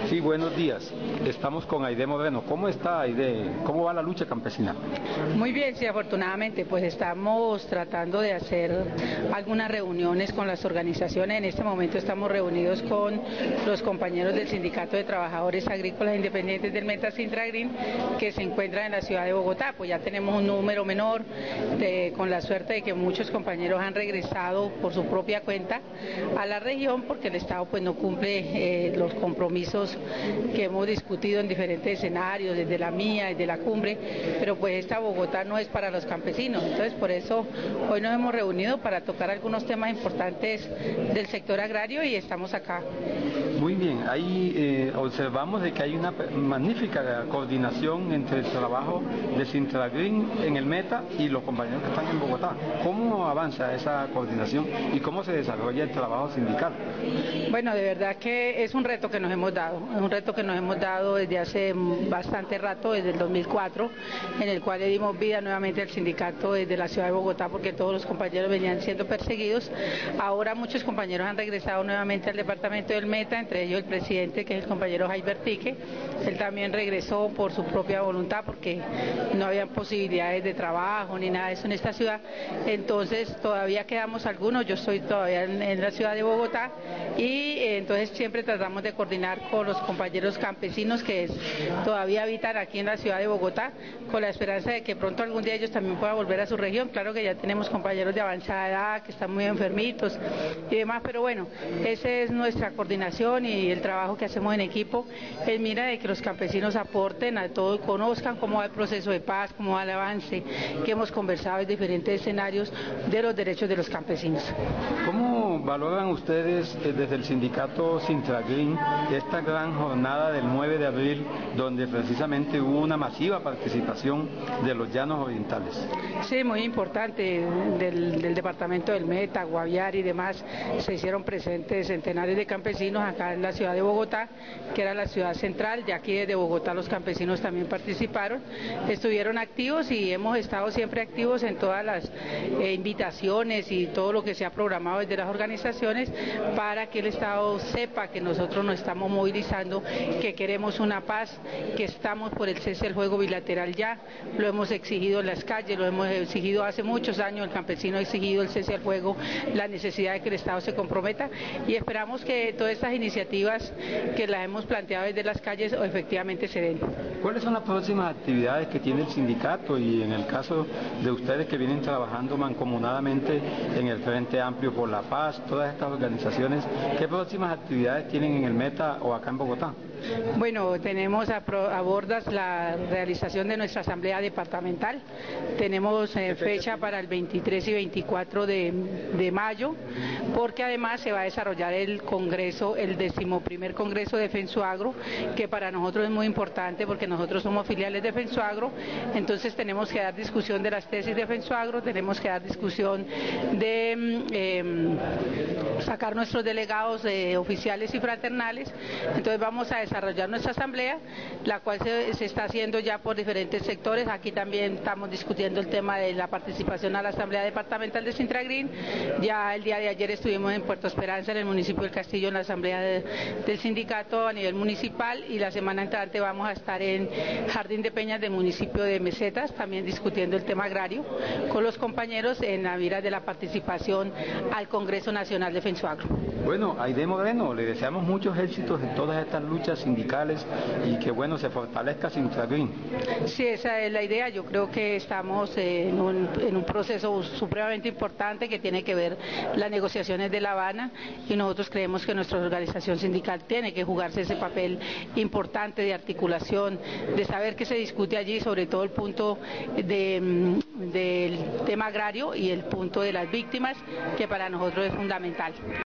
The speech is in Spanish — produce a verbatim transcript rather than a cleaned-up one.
Sí, buenos días. Estamos con Aide Moreno. ¿Cómo está, Aide? ¿Cómo va la lucha campesina? Muy bien, sí, afortunadamente, pues estamos tratando de hacer algunas reuniones con las organizaciones. En este momento estamos reunidos con los compañeros del Sindicato de Trabajadores Agrícolas Independientes del Meta Sintragreen, que se encuentran en la ciudad de Bogotá. Pues ya tenemos un número menor, de, con la suerte de que muchos compañeros han regresado por su propia cuenta a la región, porque el Estado pues no cumple eh, los compromisos que hemos discutido en diferentes escenarios, desde la mía, desde la cumbre, pero pues esta Bogotá no es para los campesinos. Entonces por eso hoy nos hemos reunido para tocar algunos temas importantes del sector agrario y estamos acá. Muy bien, ahí eh, observamos de que hay una magnífica coordinación entre el trabajo de Sintragreen en el Meta y los compañeros que están en Bogotá. ¿Cómo avanza esa coordinación y cómo se desarrolla el trabajo sindical? Bueno, de verdad que es un reto que nos hemos dado, es un reto que nos hemos dado desde hace bastante rato, desde el dos mil cuatro, en el cual le dimos vida nuevamente al sindicato desde la ciudad de Bogotá, porque todos los compañeros venían siendo perseguidos. Ahora muchos compañeros han regresado nuevamente al departamento del Meta, entre ellos el presidente, que es el compañero Jaime Tique. Él también regresó por su propia voluntad, porque no había posibilidades de trabajo ni nada de eso en esta ciudad. Entonces todavía quedamos algunos, yo estoy todavía en, en la ciudad de Bogotá, y eh, entonces siempre tratamos de coordinar con los compañeros campesinos que es, todavía habitan aquí en la ciudad de Bogotá, con la esperanza de que pronto algún día ellos también puedan volver a su región. Claro que ya tenemos compañeros de avanzada edad que están muy enfermitos y demás, pero bueno, esa es nuestra coordinación y el trabajo que hacemos en equipo, es mira de que los campesinos aporten a todo, conozcan cómo va el proceso de paz, cómo va el avance, que hemos conversado en diferentes escenarios de los derechos de los campesinos. ¿Cómo valoran ustedes eh, desde el sindicato Sintragreen esta gran jornada del nueve de abril, donde precisamente hubo una masiva participación de los llanos orientales? Sí, muy importante, del, del departamento del Meta, Guaviare y demás, se hicieron presentes centenares de campesinos acá en la ciudad de Bogotá, que era la ciudad central. Ya aquí desde Bogotá los campesinos también participaron, estuvieron activos y hemos estado siempre activos en todas las eh, invitaciones y todo lo que se ha programado desde las organizaciones para que el Estado sepa que nosotros nos estamos movilizando, que queremos una paz, que estamos por el cese del fuego bilateral ya, lo hemos exigido en las calles, lo hemos exigido hace muchos años, el campesino ha exigido el cese del fuego, la necesidad de que el Estado se comprometa, y esperamos que todas estas iniciativas que las hemos planteado desde las calles efectivamente se den. ¿Cuáles son las próximas actividades que tiene el sindicato y en el caso de ustedes que vienen trabajando mancomunadamente en el Frente Amplio por la Paz, todas estas organizaciones, qué próximas actividades tienen en el Meta o acá en Bogotá? Bueno, tenemos a, pro, a bordas la realización de nuestra asamblea departamental, tenemos eh, fecha para el veintitrés y veinticuatro de, de mayo, porque además se va a desarrollar el congreso, el decimoprimer congreso de FENSUAGRO, que para nosotros es muy importante porque nosotros somos filiales de FENSUAGRO, entonces tenemos que dar discusión de las tesis de FENSUAGRO, tenemos que dar discusión de eh, sacar nuestros delegados eh, oficiales y fraternales. Entonces vamos a desarrollar nuestra asamblea, la cual se, se está haciendo ya por diferentes sectores. Aquí también estamos discutiendo el tema de la participación a la asamblea departamental de Sintragreen. Ya el día de ayer estuvimos en Puerto Esperanza, en el municipio del Castillo, en la asamblea de, del sindicato a nivel municipal, y la semana entrante vamos a estar en Jardín de Peñas del municipio de Mesetas, también discutiendo el tema agrario con los compañeros en la mira de la participación al Congreso Nacional de FENSUAGRO. Bueno, Aide Moreno, le deseamos muchos éxitos en todas estas luchas sindicales y que bueno, se fortalezca Sintragreen. Sí, esa es la idea. Yo creo que estamos en un, en un proceso supremamente importante que tiene que ver las negociaciones de La Habana, y nosotros creemos que nuestra organización sindical tiene que jugarse ese papel importante de articulación, de saber qué se discute allí, sobre todo el punto de, del tema agrario y el punto de las víctimas, que para nosotros es fundamental.